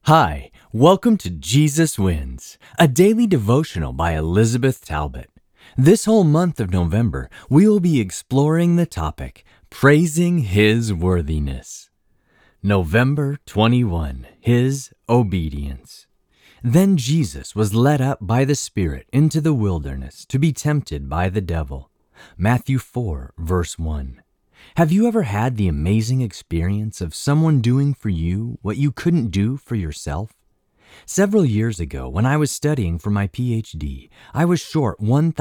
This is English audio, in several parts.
Hi, welcome to Jesus Wins, a daily devotional by Elizabeth Talbot. This whole month of November, we will be exploring the topic, Praising His Worthiness. November 21, His Obedience. Then Jesus was led up by the Spirit into the wilderness to be tempted by the devil. Matthew 4, verse 1. Have you ever had the amazing experience of someone doing for you what you couldn't do for yourself? Several years ago, when I was studying for my PhD, I was short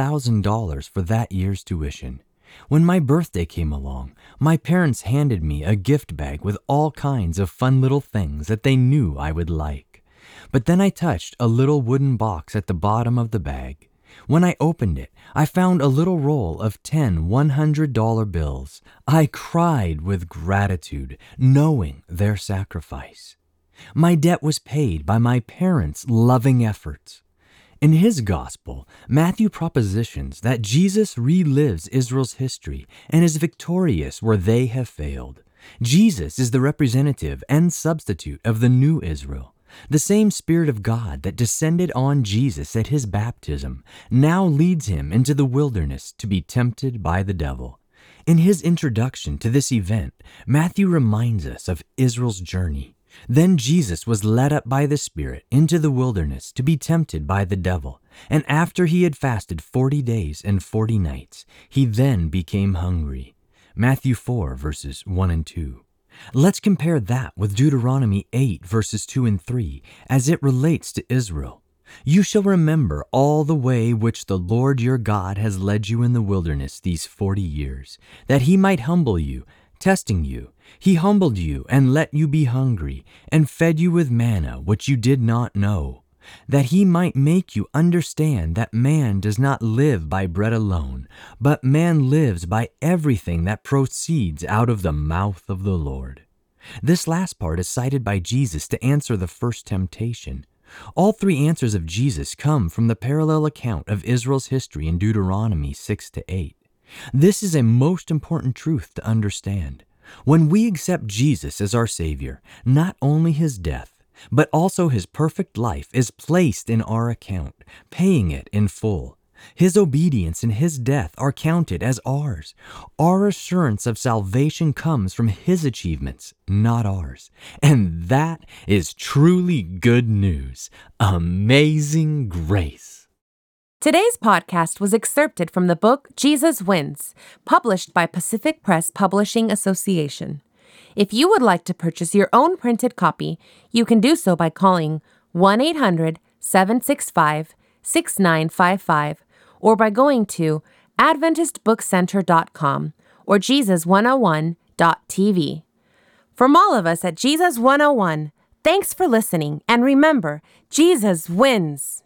$1,000 for that year's tuition. When my birthday came along, my parents handed me a gift bag with all kinds of fun little things that they knew I would like. But then I touched a little wooden box at the bottom of the bag. When I opened it, I found a little roll of 10 $100 bills. I cried with gratitude, knowing their sacrifice. My debt was paid by my parents' loving efforts. In his gospel, Matthew propositions that Jesus relives Israel's history and is victorious where they have failed. Jesus is the representative and substitute of the new Israel. The same Spirit of God that descended on Jesus at his baptism now leads him into the wilderness to be tempted by the devil. In his introduction to this event, Matthew reminds us of Israel's journey. Then Jesus was led up by the Spirit into the wilderness to be tempted by the devil, and after he had fasted 40 days and 40 nights, he then became hungry. Matthew 4, verses 1 and 2. Let's compare that with Deuteronomy 8, verses 2 and 3, as it relates to Israel. You shall remember all the way which the Lord your God has led you in the wilderness these 40 years, that he might humble you, testing you. He humbled you and let you be hungry, and fed you with manna which you did not know, that he might make you understand that man does not live by bread alone, but man lives by everything that proceeds out of the mouth of the Lord. This last part is cited by Jesus to answer the first temptation. All three answers of Jesus come from the parallel account of Israel's history in Deuteronomy 6-8. This is a most important truth to understand. When we accept Jesus as our Savior, not only his death, but also his perfect life is placed in our account, paying it in full. His obedience and his death are counted as ours. Our assurance of salvation comes from his achievements, not ours. And that is truly good news. Amazing grace. Today's podcast was excerpted from the book Jesus Wins, published by Pacific Press Publishing Association. If you would like to purchase your own printed copy, you can do so by calling 1-800-765-6955 or by going to AdventistBookCenter.com or Jesus101.tv. From all of us at Jesus 101, thanks for listening, and remember, Jesus wins!